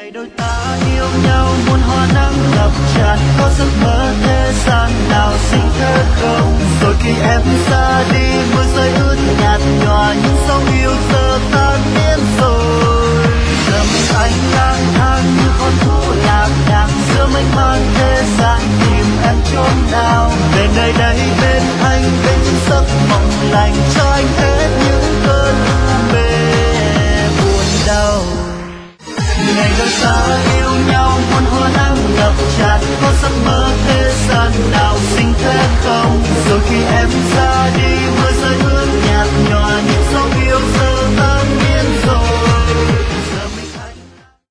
ngày đôi ta yêu nhau muôn hoa nắng ngập tràn có giấc mơ thế gian nào xinh thế không rồi khi em ra đi mưa rơi ướt